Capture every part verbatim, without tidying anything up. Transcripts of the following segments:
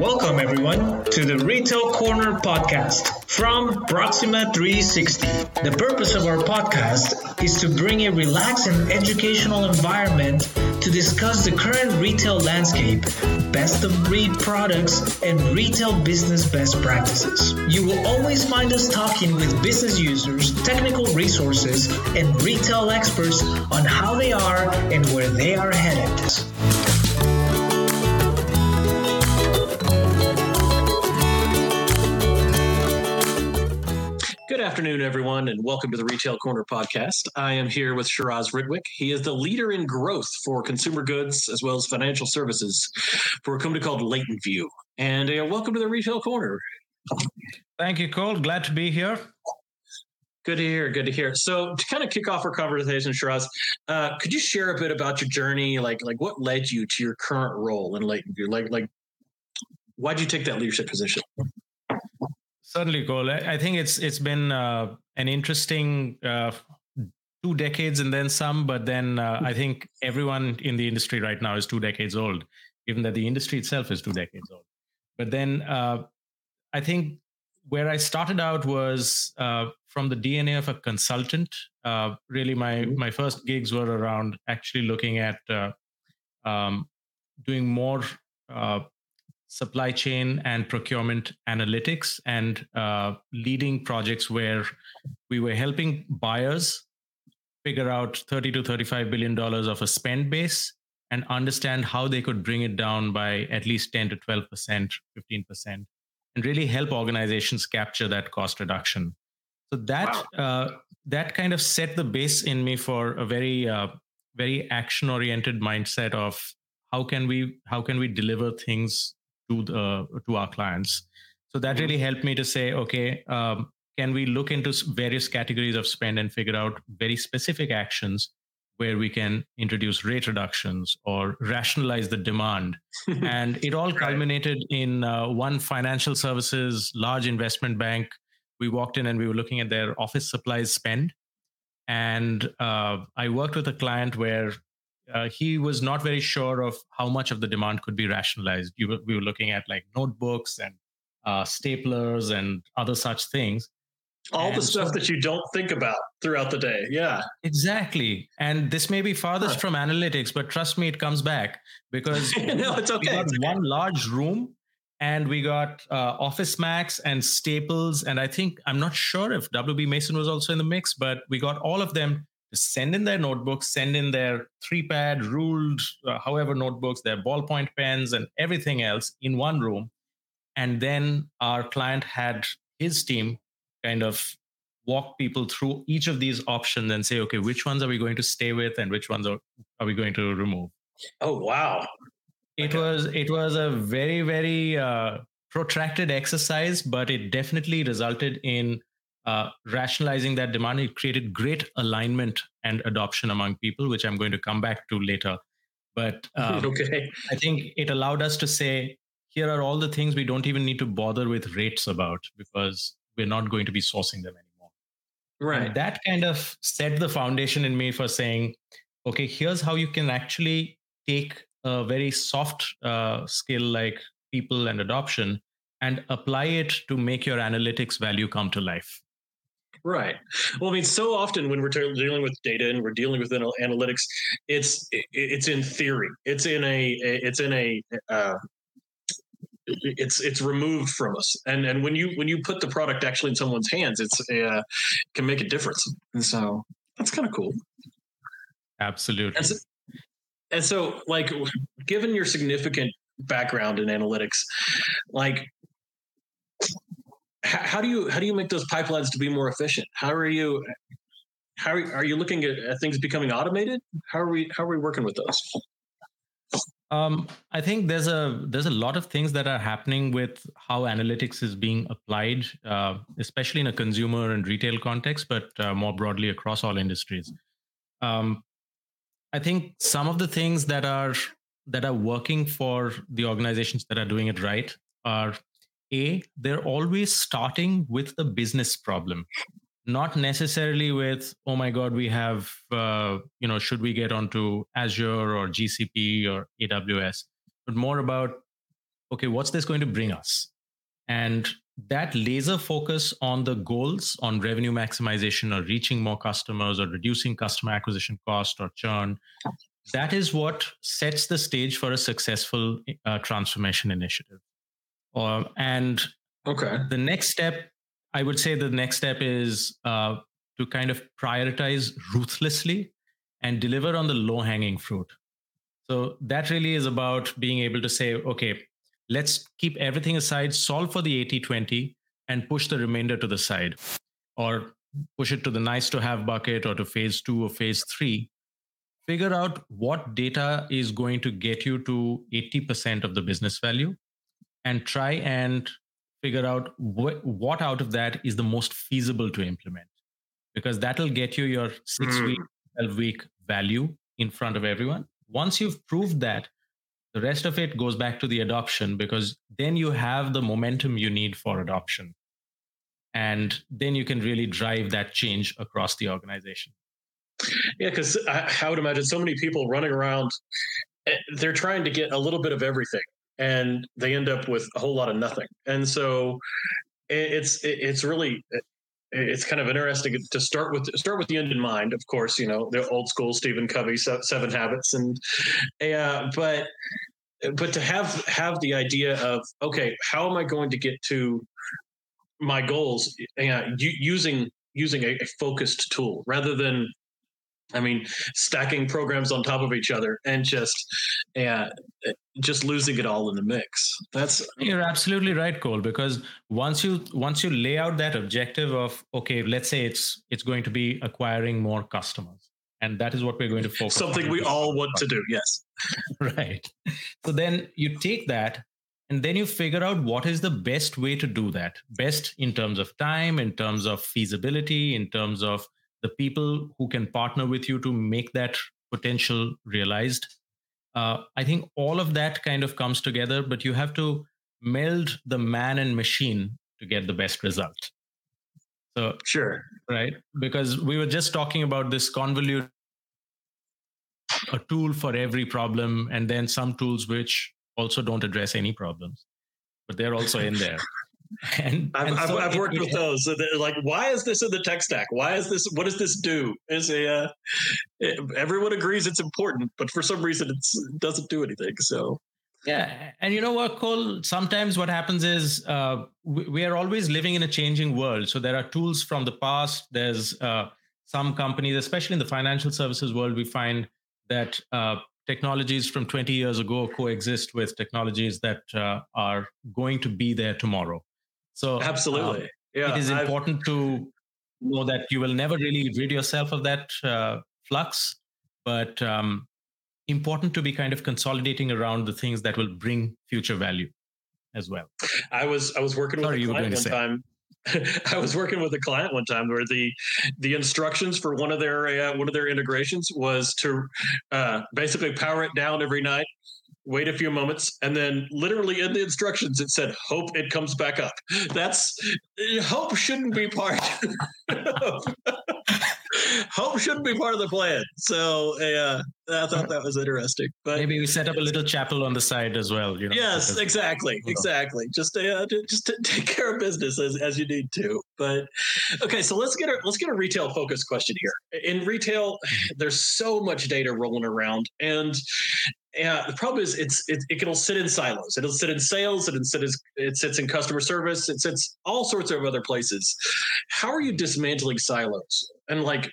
Welcome, everyone, to the Retail Corner podcast from Proxima three sixty. The purpose of our podcast is to bring a relaxed and educational environment to discuss the current retail landscape, best of breed products, and retail business best practices. You will always find us talking with business users, technical resources, and retail experts on how they are and where they are headed. Good afternoon, everyone, and welcome to the Retail Corner podcast. I am here with Shiraz Ridwick. He is the leader in growth for consumer goods as well as financial services for a company called Latent View. And uh, welcome to the Retail Corner. Thank you, Cole. Glad to be here. Good to hear. Good to hear. So to kind of kick off our conversation, Shiraz, uh, could you share a bit about your journey? Like, like what led you to your current role in Latent View? Like, like, why did you take that leadership position? Certainly, Cole. I think it's it's been uh, an interesting uh, two decades and then some, but then uh, I think everyone in the industry right now is two decades old, given that the industry itself is two decades old. But then uh, I think where I started out was uh, from the D N A of a consultant. Uh, really, my my first gigs were around actually looking at uh, um, doing more uh, supply chain and procurement analytics and uh, leading projects where we were helping buyers figure out thirty to thirty-five billion dollars of a spend base and understand how they could bring it down by at least ten to twelve percent, fifteen percent, and really help organizations capture that cost reduction. So that wow. uh, that kind of set the base in me for a very uh, very action-oriented mindset of how can we how can we deliver things to the to our clients. So that really helped me to say, okay, um, can we look into various categories of spend and figure out very specific actions where we can introduce rate reductions or rationalize the demand. And it all culminated in uh, one financial services, large investment bank. We walked in and we were looking at their office supplies spend. And uh, I worked with a client where Uh, he was not very sure of how much of the demand could be rationalized. You were, we were looking at like notebooks and uh, staplers and other such things. All and the stuff so, that you don't think about throughout the day. Yeah, exactly. And this may be farthest huh. from analytics, but trust me, it comes back because no, it's okay. we got it's okay. one large room and we got uh, Office Max and Staples. And I think, I'm not sure if W B Mason was also in the mix, but we got all of them to send in their notebooks, send in their three-pad, ruled, uh, however notebooks, their ballpoint pens and everything else in one room. And then our client had his team kind of walk people through each of these options and say, okay, which ones are we going to stay with and which ones are, are we going to remove? Oh, wow. It okay. was it was a very, very uh, protracted exercise, but it definitely resulted in Uh, rationalizing that demand. It created great alignment and adoption among people, which I'm going to come back to later. But um, okay. I think it allowed us to say, here are all the things we don't even need to bother with rates about because we're not going to be sourcing them anymore. Right. And that kind of set the foundation in me for saying, okay, here's how you can actually take a very soft uh, skill like people and adoption and apply it to make your analytics value come to life. Right. Well, I mean, so often when we're dealing with data and we're dealing with analytics, it's it's in theory. It's in a it's in a uh, it's it's removed from us. And and when you when you put the product actually in someone's hands, it's uh, can make a difference. And so that's kind of cool. Absolutely. And so, and so, like, given your significant background in analytics, like. How do you how do you make those pipelines to be more efficient? How are you how are, are you looking at, at things becoming automated? How are we how are we working with those? Um, I think there's a there's a lot of things that are happening with how analytics is being applied, uh, especially in a consumer and retail context, but uh, more broadly across all industries. Um, I think some of the things that are that are working for the organizations that are doing it right are A, they're always starting with the business problem, not necessarily with, oh my God, we have, uh, you know, should we get onto Azure or G C P or A W S, but more about okay, what's this going to bring us? And that laser focus on the goals, on revenue maximization or reaching more customers or reducing customer acquisition cost or churn, that is what sets the stage for a successful uh, transformation initiative. Uh, and okay, the next step, I would say the next step is uh, to kind of prioritize ruthlessly and deliver on the low-hanging fruit. So that really is about being able to say, okay, let's keep everything aside, solve for the eighty twenty, and push the remainder to the side, or push it to the nice to have bucket or to phase two or phase three. Figure out what data is going to get you to eighty percent of the business value, and try and figure out wh- what out of that is the most feasible to implement, because that'll get you your six week, twelve week value in front of everyone. Once you've proved that, the rest of it goes back to the adoption, because then you have the momentum you need for adoption. And then you can really drive that change across the organization. Yeah, because I, I would imagine so many people running around, they're trying to get a little bit of everything, and they end up with a whole lot of nothing. And so it's it's really it's kind of interesting to start with start with the end in mind. Of course, you know, the old school Stephen Covey Seven Habits, and uh, but but to have have the idea of, okay, how am I going to get to my goals uh, using using a, a focused tool rather than, I mean, stacking programs on top of each other and just uh, just losing it all in the mix. That's You're absolutely right, Cole. Because once you once you lay out that objective of, okay, let's say it's it's going to be acquiring more customers, and that is what we're going to focus on. Something we all want to do, yes. Right. So then you take that, and then you figure out what is the best way to do that. Best in terms of time, in terms of feasibility, in terms of the people who can partner with you to make that potential realized. Uh, I think all of that kind of comes together, but you have to meld the man and machine to get the best result. So, sure. Right. Because we were just talking about this convoluted, a tool for every problem, and then some tools which also don't address any problems, but they're also in there. And, I've, and so I've, I've worked it, with those. So like, why is this in the tech stack? Why is this? What does this do? Is a uh, everyone agrees it's important, but for some reason it's, it doesn't do anything. So yeah, and you know what, Cole? Sometimes what happens is uh, we, we are always living in a changing world. So there are tools from the past. There's uh, some companies, especially in the financial services world, we find that uh, technologies from twenty years ago coexist with technologies that uh, are going to be there tomorrow. So absolutely, um, yeah, it is I've, important to know that you will never really rid yourself of that uh, flux, but um, important to be kind of consolidating around the things that will bring future value as well. I was I was working Sorry, with a client one time. I was working with a client one time where the the instructions for one of their uh, one of their integrations was to uh, basically power it down every night, wait a few moments, and then literally in the instructions it said, hope it comes back up. That's hope shouldn't be part of, hope shouldn't be part of the plan. So uh, I thought that was interesting. But maybe we set up a little chapel on the side as well. You know, yes, because, exactly, exactly. Just uh, just to take care of business as, as you need to. But okay, so let's get a let's get a retail focused question here. In retail, there's so much data rolling around, and yeah, the problem is it's it, it can sit in silos. It'll sit in sales, and it sits it sits in customer service. It sits all sorts of other places. How are you dismantling silos? And like,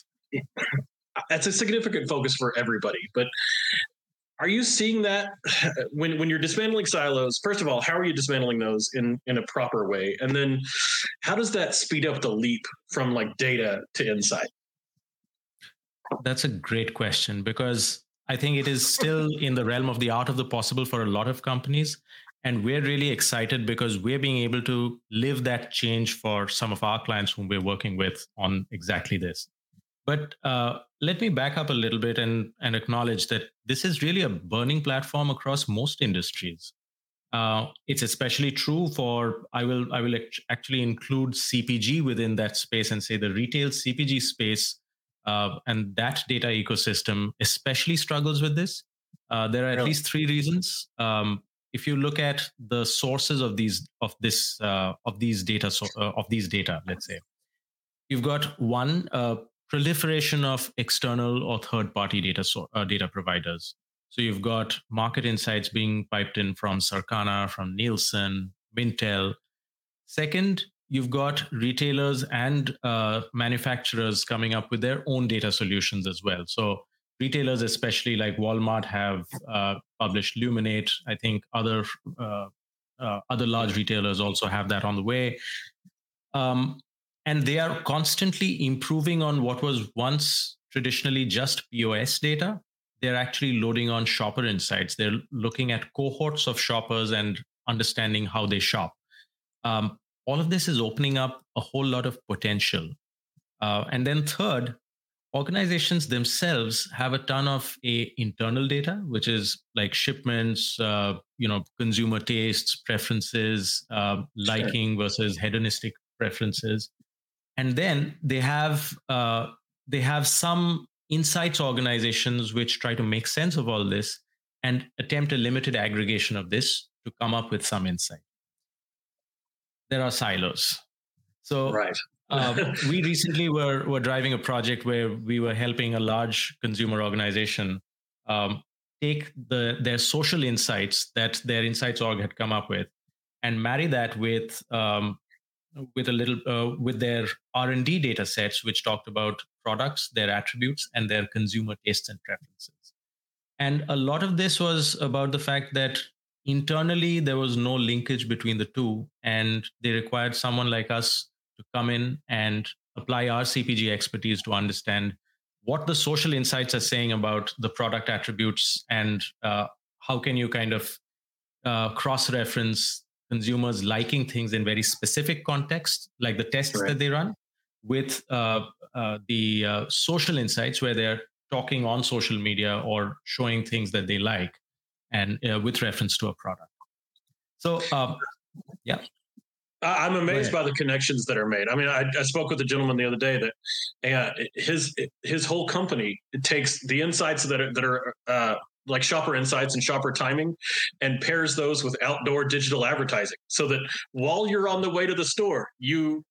that's a significant focus for everybody. But are you seeing that when when you're dismantling silos? First of all, how are you dismantling those in in a proper way? And then, how does that speed up the leap from like data to insight? That's a great question, because I think it is still in the realm of the art of the possible for a lot of companies. And we're really excited because we're being able to live that change for some of our clients whom we're working with on exactly this. But uh, let me back up a little bit and, and acknowledge that this is really a burning platform across most industries. Uh, it's especially true for, I will, I will actually include C P G within that space and say the retail C P G space uh, and that data ecosystem especially struggles with this. Uh, there are at least three reasons. Um, if you look at the sources of these of this uh, of these data so, uh, of these data, let's say you've got one uh, proliferation of external or third-party data so, uh, data providers. So you've got market insights being piped in from Circana, from Nielsen, Mintel. Second, you've got retailers and uh, manufacturers coming up with their own data solutions as well. So retailers, especially like Walmart, have uh, published Luminate. I think other uh, uh, other large retailers also have that on the way. Um, and they are constantly improving on what was once traditionally just P O S data. They're actually loading on shopper insights. They're looking at cohorts of shoppers and understanding how they shop. Um, all of this is opening up a whole lot of potential. Uh, and then third, organizations themselves have a ton of a internal data, which is like shipments, uh, you know, consumer tastes, preferences, uh, liking sure. versus hedonistic preferences. And then they have uh, they have some insights organizations which try to make sense of all this and attempt a limited aggregation of this to come up with some insight. There are silos. So right. uh, we recently were, were driving a project where we were helping a large consumer organization um, take the their social insights that their insights org had come up with and marry that with um, with a little uh, with their R and D data sets, which talked about products, their attributes, and their consumer tastes and preferences. And a lot of this was about the fact that internally there was no linkage between the two, and they required someone like us to come in and apply our C P G expertise to understand what the social insights are saying about the product attributes, and uh, how can you kind of uh, cross-reference consumers liking things in very specific contexts, like the tests right. that they run, with uh, uh, the uh, social insights where they're talking on social media or showing things that they like, and uh, with reference to a product. So, um, yeah. I'm amazed by the connections that are made. I mean, I, I spoke with a gentleman the other day that uh, his his whole company takes the insights that are, that are uh, like shopper insights and shopper timing, and pairs those with outdoor digital advertising, so that while you're on the way to the store, you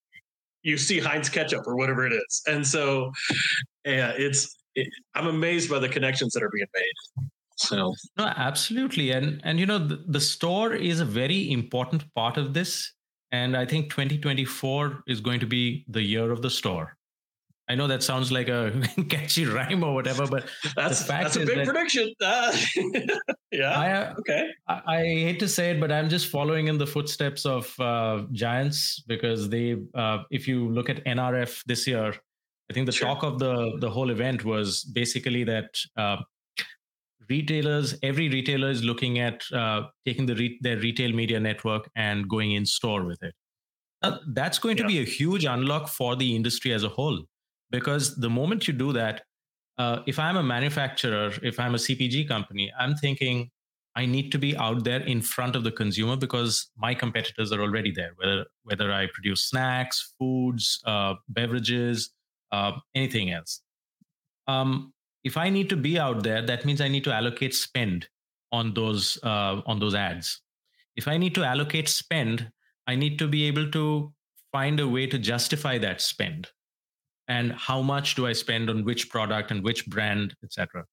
you see Heinz ketchup or whatever it is. And so, yeah, it's it, I'm amazed by the connections that are being made. So no, absolutely, and and you know the, the store is a very important part of this. And I think twenty twenty-four is going to be the year of the store. I know that sounds like a catchy rhyme or whatever, but that's the fact that's a big that, prediction. Uh, yeah. I, uh, okay. I, I hate to say it, but I'm just following in the footsteps of uh, giants, because they, uh, if you look at N R F this year, I think the sure. talk of the the whole event was basically that uh, retailers, every retailer is looking at uh, taking the re- their retail media network and going in store with it. Uh, that's going yeah. to be a huge unlock for the industry as a whole, because the moment you do that, uh, if I'm a manufacturer, if I'm a C P G company, I'm thinking I need to be out there in front of the consumer because my competitors are already there, whether whether I produce snacks, foods, uh, beverages, uh, anything else. Um, If I need to be out there, that means I need to allocate spend on those uh, on those ads. If I need to allocate spend, I need to be able to find a way to justify that spend. And how much do I spend on which product and which brand, et cetera.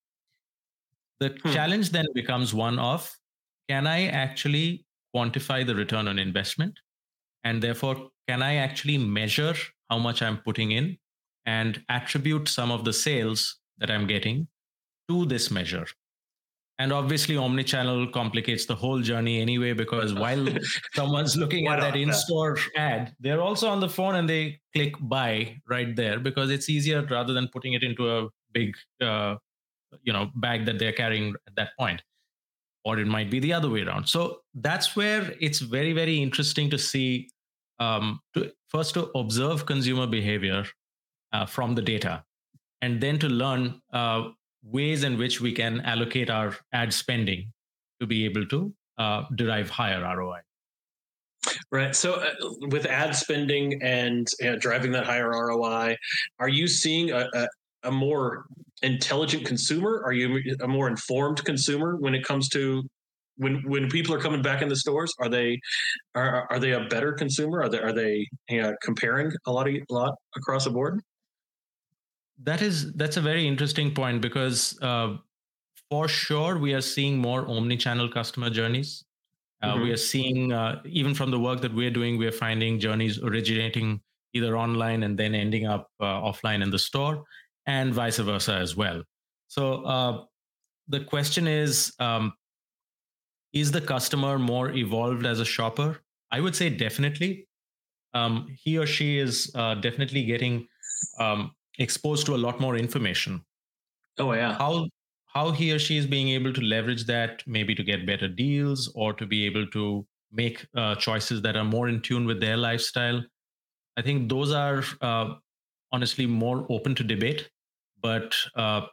The hmm. challenge then becomes one of, can I actually quantify the return on investment? And therefore, can I actually measure how much I'm putting in and attribute some of the sales that I'm getting to this measure? And obviously, omnichannel complicates the whole journey anyway, because while someone's looking at that in-store ad, they're also on the phone and they click buy right there, because it's easier rather than putting it into a big, uh, you know, bag that they're carrying at that point. Or it might be the other way around. So that's where it's very, very interesting to see, um, to, first to observe consumer behavior uh, from the data, and then to learn uh, ways in which we can allocate our ad spending to be able to uh, derive higher R O I. Right. So uh, with ad spending and uh, driving that higher R O I, are you seeing a, a, a more intelligent consumer? Are you a more informed consumer when it comes to when when people are coming back in the stores, are they are are they a better consumer? Are they are they you know, comparing a lot of, a lot across the board? That is that's a very interesting point because uh, for sure we are seeing more omni-channel customer journeys. Uh, mm-hmm. We are seeing uh, even from the work that we're doing, we're finding journeys originating either online and then ending up uh, offline in the store, and vice versa as well. So uh, the question is, um, is the customer more evolved as a shopper? I would say definitely. Um, he or she is uh, definitely getting um, exposed to a lot more information. Oh, yeah. How how he or she is being able to leverage that, maybe to get better deals or to be able to make uh, choices that are more in tune with their lifestyle. I think those are uh, honestly more open to debate. But uh,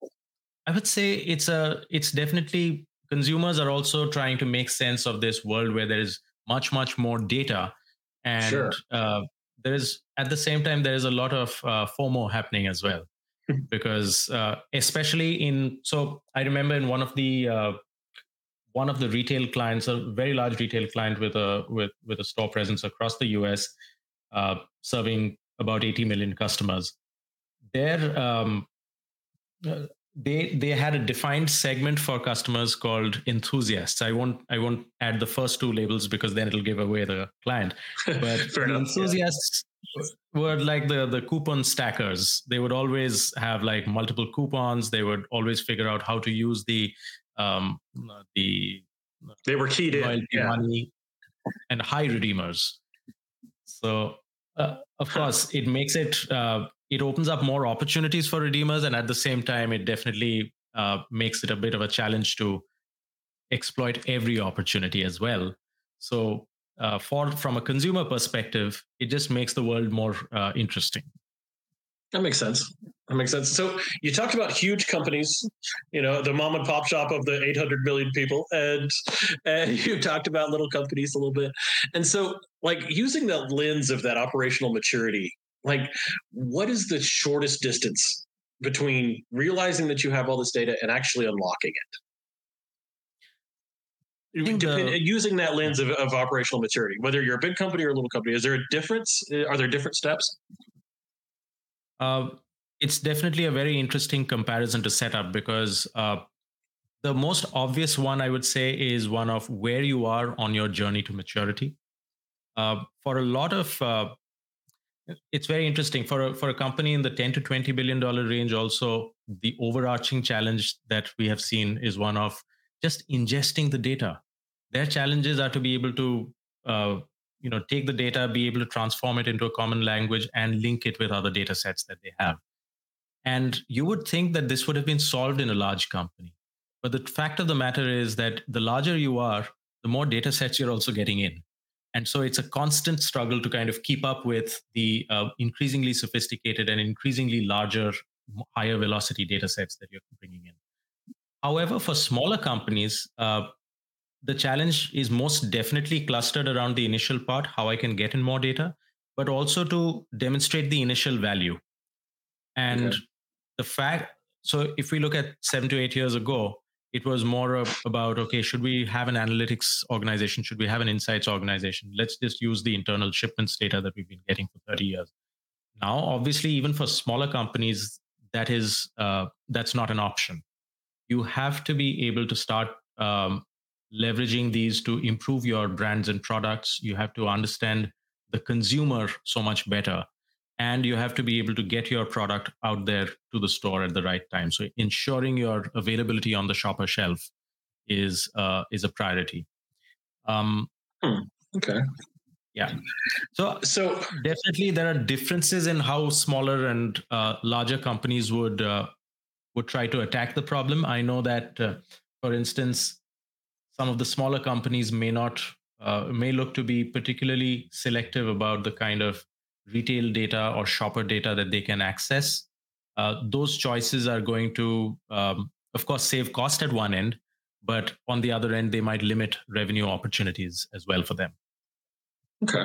I would say it's a it's definitely consumers are also trying to make sense of this world where there is much much more data, and sure. uh, there is at the same time there is a lot of uh, FOMO happening as well. Because uh, especially in so I remember in one of the uh, one of the retail clients, a very large retail client with a with with a store presence across the U S, uh, serving about eighty million customers. Their um, uh, they they had a defined segment for customers called enthusiasts. I won't I won't add the first two labels because then it'll give away the client. But Fair the enough, enthusiasts yeah. were like the the coupon stackers. They would always have like multiple coupons. They would always figure out how to use the um, the they were keyed in yeah. money and high redeemers. So uh, of course it makes it. Uh, It opens up more opportunities for redeemers, and at the same time, it definitely uh, makes it a bit of a challenge to exploit every opportunity as well. So, uh, for from a consumer perspective, it just makes the world more uh, interesting. That makes sense. That makes sense. So you talked about huge companies, you know, the mom and pop shop of the eight hundred million people, and and you talked about little companies a little bit, and so like using that lens of that operational maturity. Like, what is the shortest distance between realizing that you have all this data and actually unlocking it? Depend, the, using that lens of, of operational maturity, whether you're a big company or a little company, is there a difference? Are there different steps? Uh, it's definitely a very interesting comparison to set up because uh, the most obvious one I would say is one of where you are on your journey to maturity. Uh, for a lot of uh, It's very interesting for a, for a company in the ten to twenty billion dollar range. Also, the overarching challenge that we have seen is one of just ingesting the data. Their challenges are to be able to, uh, you know, take the data, be able to transform it into a common language, and link it with other data sets that they have. And you would think that this would have been solved in a large company, but the fact of the matter is that the larger you are, the more data sets you're also getting in. And so it's a constant struggle to kind of keep up with the uh, increasingly sophisticated and increasingly larger, higher velocity data sets that you're bringing in. However, for smaller companies, uh, the challenge is most definitely clustered around the initial part, how I can get in more data, but also to demonstrate the initial value. And okay. the fact, so if we look at seven to eight years ago, it was more of about, okay, should we have an analytics organization? Should we have an insights organization? Let's just use the internal shipments data that we've been getting for thirty years. Now, obviously, even for smaller companies, that is uh, that's not an option. You have to be able to start um, leveraging these to improve your brands and products. You have to understand the consumer so much better. And you have to be able to get your product out there to the store at the right time. So ensuring your availability on the shopper shelf is uh, is a priority. Um, hmm. Okay. Yeah. So so definitely there are differences in how smaller and uh, larger companies would uh, would try to attack the problem. I know that, uh, for instance, some of the smaller companies may not uh, may look to be particularly selective about the kind of retail data or shopper data that they can access. Uh, those choices are going to, um, of course, save cost at one end, but on the other end, they might limit revenue opportunities as well for them. Okay.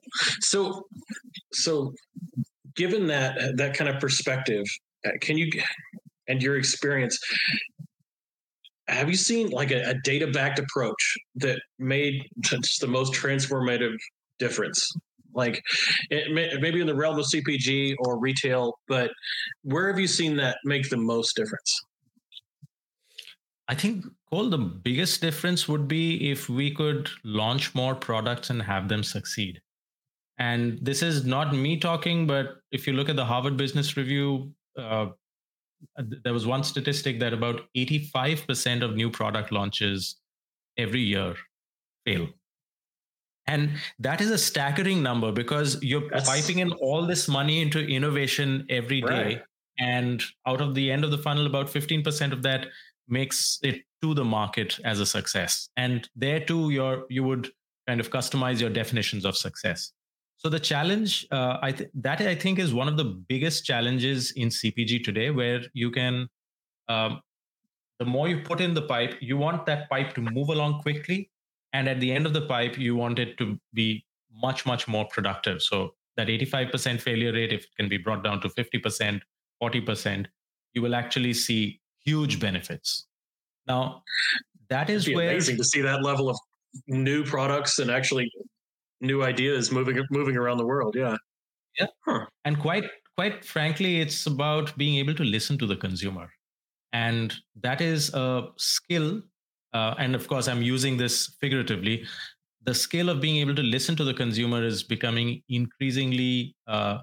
So, so given that that kind of perspective, can you and your experience, have you seen like a, a data-backed approach that made just the most transformative difference? Like it may, maybe in the realm of C P G or retail, but where have you seen that make the most difference? I think, Cole, the biggest difference would be if we could launch more products and have them succeed. And this is not me talking, but if you look at the Harvard Business Review, uh, there was one statistic that about eighty-five percent of new product launches every year fail. And that is a staggering number because you're That's... piping in all this money into innovation every day. Right. And out of the end of the funnel, about fifteen percent of that makes it to the market as a success. And there too, you're, you would kind of customize your definitions of success. So the challenge, uh, I th- that I think is one of the biggest challenges in C P G today, where you can, um, the more you put in the pipe, you want that pipe to move along quickly. And at the end of the pipe, you want it to be much, much more productive. So that eighty-five percent failure rate, if it can be brought down to fifty percent, forty percent, you will actually see huge benefits. Now, that is It'd be where amazing to see that level of new products and actually new ideas moving moving around the world. Yeah, yeah, huh. and quite quite frankly, it's about being able to listen to the consumer, and that is a skill. Uh, and of course, I'm using this figuratively. The skill of being able to listen to the consumer is becoming increasingly uh,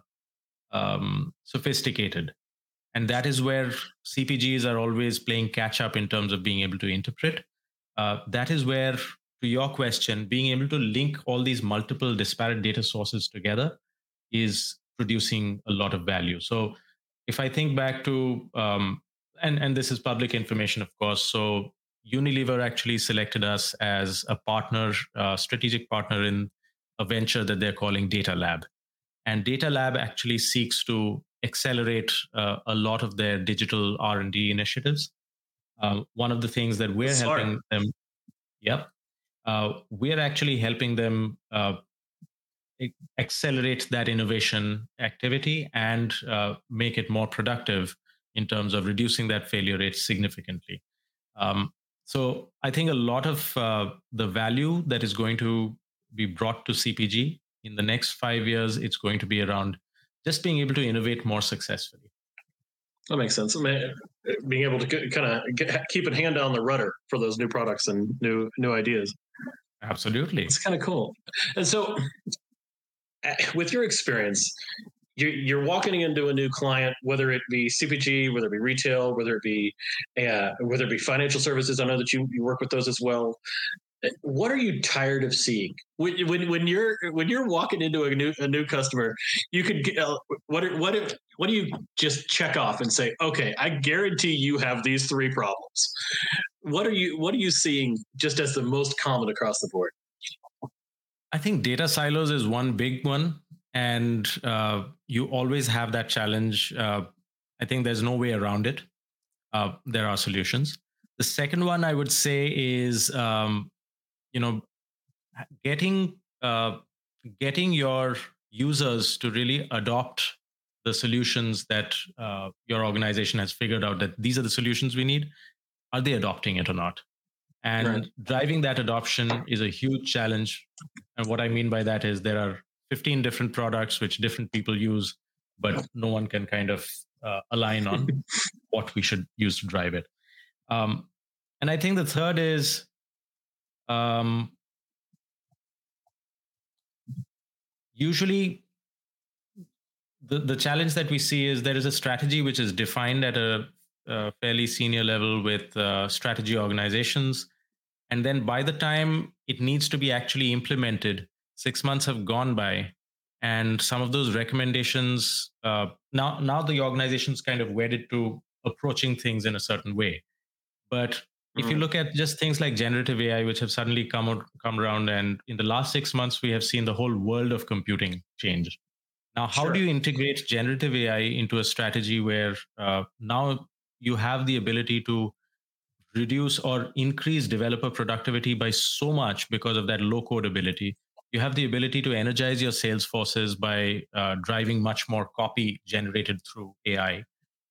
um, sophisticated. And that is where C P Gs are always playing catch up in terms of being able to interpret. Uh, that is where, to your question, being able to link all these multiple disparate data sources together is producing a lot of value. So if I think back to, um, and, and this is public information, of course, so Unilever actually selected us as a partner, uh, strategic partner in a venture that they're calling Data Lab. And Data Lab actually seeks to accelerate uh, a lot of their digital R and D initiatives. Uh, one of the things that we're Sorry. helping them, yep, uh, we're actually helping them uh, accelerate that innovation activity and uh, make it more productive in terms of reducing that failure rate significantly. Um, so I think a lot of uh, the value that is going to be brought to C P G in the next five years, it's going to be around just being able to innovate more successfully. That makes sense. I mean, being able to kind of keep a hand on the rudder for those new products and new new ideas. Absolutely. It's kind of cool. And so with your experience, you're walking into a new client, whether it be C P G, whether it be retail, whether it be uh, whether it be financial services. I know that you, you work with those as well. What are you tired of seeing when, when when you're when you're walking into a new a new customer? You could get, uh, what what if, what do you just check off and say, okay, I guarantee you have these three problems. What are you what are you seeing just as the most common across the board? I think data silos is one big one, and uh, you always have that challenge. Uh, I think there's no way around it. Uh, there are solutions. The second one I would say is um, you know, getting uh, getting your users to really adopt the solutions that uh, your organization has figured out that these are the solutions we need. Are they adopting it or not? And right. driving that adoption is a huge challenge. And what I mean by that is there are fifteen different products which different people use, but no one can kind of uh, align on what we should use to drive it. Um, and I think the third is Um, usually the, the challenge that we see is there is a strategy which is defined at a, a fairly senior level with uh, strategy organizations. And then by the time it needs to be actually implemented, six months have gone by. And some of those recommendations, uh, now, now the organization's kind of wedded to approaching things in a certain way. But if you look at just things like generative A I, which have suddenly come out, come around, and in the last six months, we have seen the whole world of computing change. Now, how sure. do you integrate generative A I into a strategy where uh, now you have the ability to reduce or increase developer productivity by so much because of that low code ability? You have the ability to energize your sales forces by uh, driving much more copy generated through A I.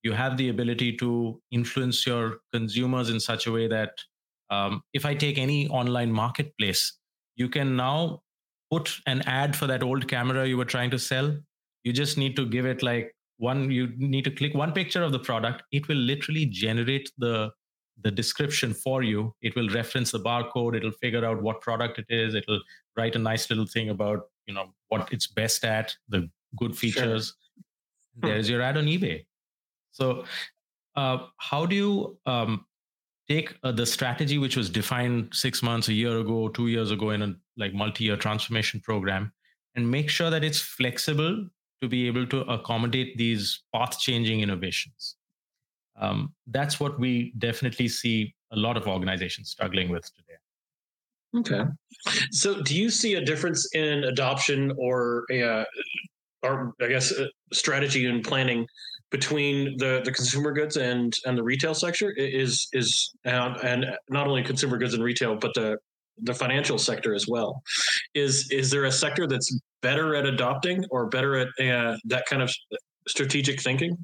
You have the ability to influence your consumers in such a way that um, if I take any online marketplace, you can now put an ad for that old camera you were trying to sell. You just need to give it like one, you need to click one picture of the product. It will literally generate the the description for you. It will reference the barcode. It'll figure out what product it is. It'll write a nice little thing about, you know, what it's best at, the good features. Sure. There's your ad on eBay. So uh, how do you um, take uh, the strategy which was defined six months, a year ago, two years ago in a like multi-year transformation program, and make sure that it's flexible to be able to accommodate these path-changing innovations? Um, that's what we definitely see a lot of organizations struggling with today. Okay. So do you see a difference in adoption or, uh, or I guess, uh, strategy and planning between the, the consumer goods and, and the retail sector? Is is uh, and not only consumer goods and retail, but the the financial sector as well. Is is there a sector that's better at adopting or better at uh, that kind of strategic thinking?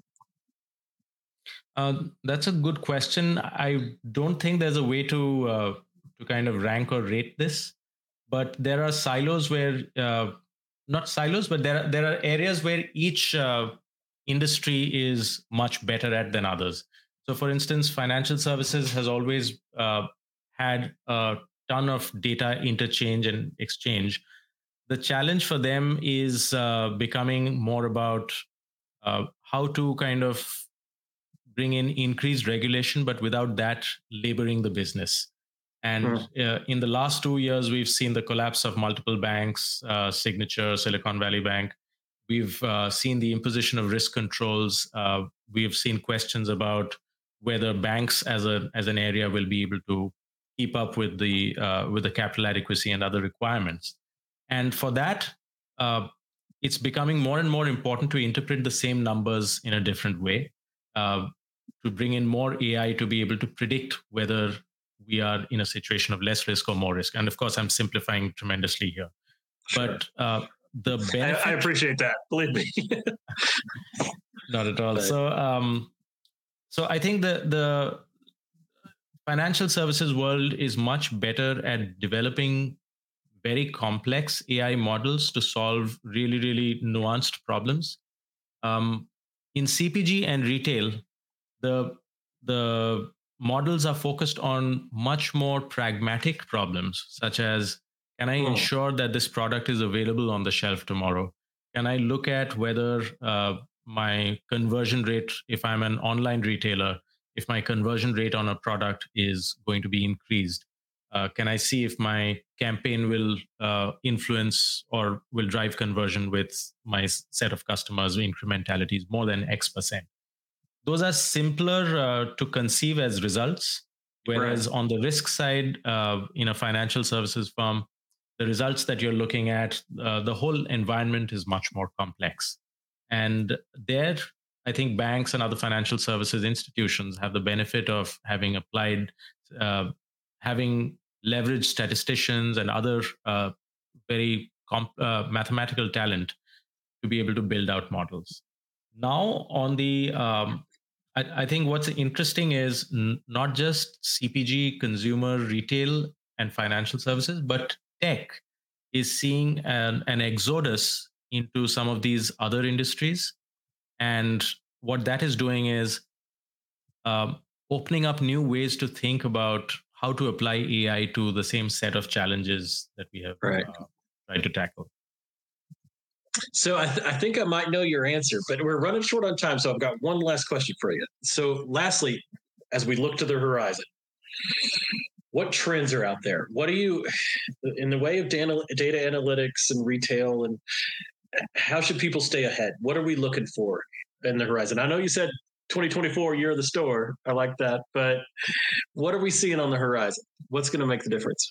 Uh, that's a good question. I don't think there's a way to uh, to kind of rank or rate this, but there are silos where uh, not silos, but there are, there are areas where each uh, industry is much better at than others. So, for instance, financial services has always uh, had a ton of data interchange and exchange. The challenge for them is uh, becoming more about uh, how to kind of bring in increased regulation, but without that laboring the business. And hmm. uh, in the last two years, we've seen the collapse of multiple banks, uh, Signature, Silicon Valley Bank. We've uh, seen the imposition of risk controls. Uh, we have seen questions about whether banks as a as an area will be able to keep up with the uh, with the capital adequacy and other requirements. And for that, uh, it's becoming more and more important to interpret the same numbers in a different way. Uh, to bring in more A I to be able to predict whether we are in a situation of less risk or more risk. And of course, I'm simplifying tremendously here. Sure. But uh, the benefit... I, I appreciate that, believe me. Not at all. But... So um, so I think the, the financial services world is much better at developing very complex A I models to solve really, really nuanced problems. Um, in C P G and retail, the the models are focused on much more pragmatic problems, such as, can I oh. ensure that this product is available on the shelf tomorrow? Can I look at whether uh, my conversion rate, if I'm an online retailer, if my conversion rate on a product is going to be increased? Uh, can I see if my campaign will uh, influence or will drive conversion with my set of customers, incrementalities more than X percent? Those are simpler uh, to conceive as results, whereas right. on the risk side, uh, in a financial services firm, the results that you're looking at, uh, the whole environment is much more complex. And there, I think banks and other financial services institutions have the benefit of having applied, uh, having leveraged statisticians and other uh, very comp- uh, mathematical talent to be able to build out models. Now, on the um, I think what's interesting is n- not just C P G, consumer, retail, and financial services, but tech is seeing an, an exodus into some of these other industries. And what that is doing is um, opening up new ways to think about how to apply A I to the same set of challenges that we have right. uh, tried to tackle. So I, th- I think I might know your answer, but we're running short on time. So I've got one last question for you. So lastly, as we look to the horizon, what trends are out there? What do you, in the way of data, data analytics and retail, and how should people stay ahead? What are we looking for in the horizon? I know you said twenty twenty-four, year of the store. I like that. But what are we seeing on the horizon? What's going to make the difference?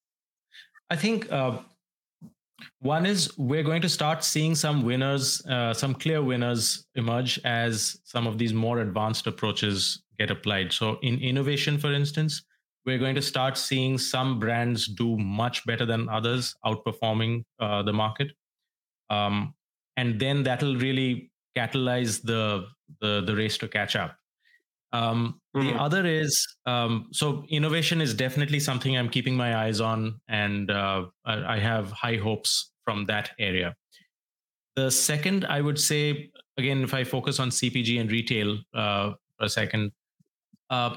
I think... Uh, One is we're going to start seeing some winners, uh, some clear winners emerge as some of these more advanced approaches get applied. So in innovation, for instance, we're going to start seeing some brands do much better than others, outperforming uh, the market. Um, and then that'll really catalyze the, the, the race to catch up. Um, mm-hmm. The other is, um, so innovation is definitely something I'm keeping my eyes on, and uh, I, I have high hopes from that area. The second, I would say, again, if I focus on C P G and retail uh, for a second, uh,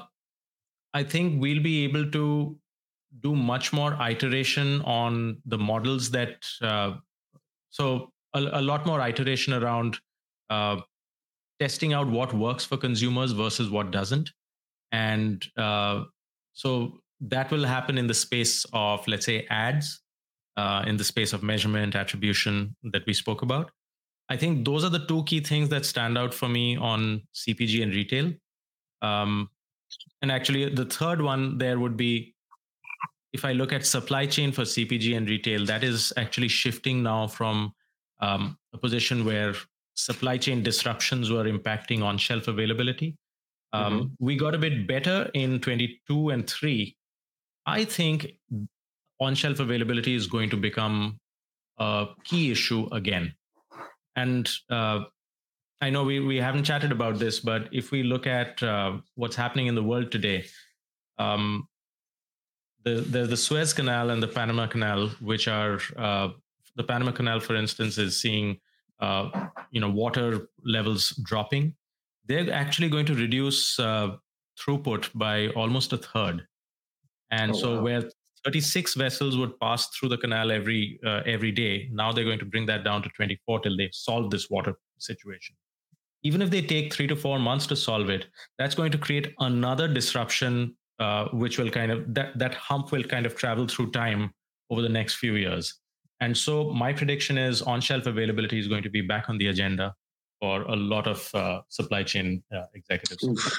I think we'll be able to do much more iteration on the models that, uh, so a, a lot more iteration around uh, testing out what works for consumers versus what doesn't. And uh, so that will happen in the space of, let's say, ads, uh, in the space of measurement, attribution that we spoke about. I think those are the two key things that stand out for me on C P G and retail. Um, and actually, the third one there would be, if I look at supply chain for C P G and retail, that is actually shifting now from um, a position where supply chain disruptions were impacting on shelf availability. Um, mm-hmm. We got a bit better in twenty-two and three. I think on shelf availability is going to become a key issue again. And uh, I know we, we haven't chatted about this, but if we look at uh, what's happening in the world today, um, the, the the Suez Canal and the Panama Canal, which are uh, the Panama Canal, for instance, is seeing uh, you know water levels dropping. They're actually going to reduce uh, throughput by almost a third, and oh, so wow. where thirty-six vessels would pass through the canal every uh, every day, now they're going to bring that down to twenty-four till they solve this water situation. Even if they take three to four months to solve it, that's going to create another disruption, uh, which will kind of, that, that hump will kind of travel through time over the next few years. And so my prediction is on-shelf availability is going to be back on the agenda for a lot of uh, supply chain uh, executives. Oof.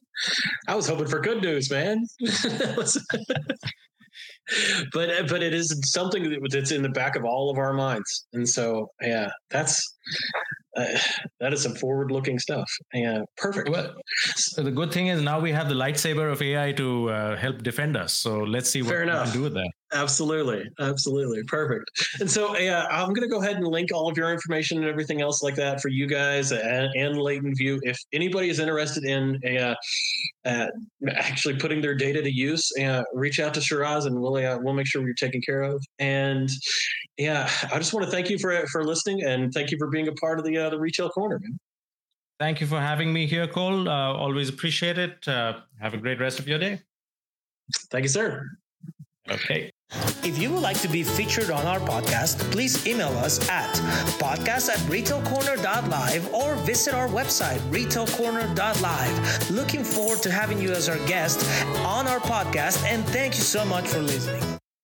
I was hoping for good news, man. but but it is something that's in the back of all of our minds, and so yeah, that's uh, that is some forward-looking stuff. Yeah, perfect. Well, so the good thing is now we have the lightsaber of A I to uh, help defend us. So let's see what Fair we enough. can do with that. Absolutely, absolutely, perfect. And so yeah, I'm going to go ahead and link all of your information and everything else like that for you guys and, and Latent View. If anybody is interested in uh, uh, actually putting their data to use, uh, reach out to Shiraz and we'll uh, we'll make sure you're taken care of. And yeah, I just want to thank you for for listening and thank you for being a part of the uh, the Retail Corner, man. Thank you for having me here, Cole. Uh, always appreciate it. Uh, have a great rest of your day. Thank you, sir. Okay. If you would like to be featured on our podcast, please email us at podcast at retail corner dot live or visit our website, retail corner dot live. Looking forward to having you as our guest on our podcast, and thank you so much for listening.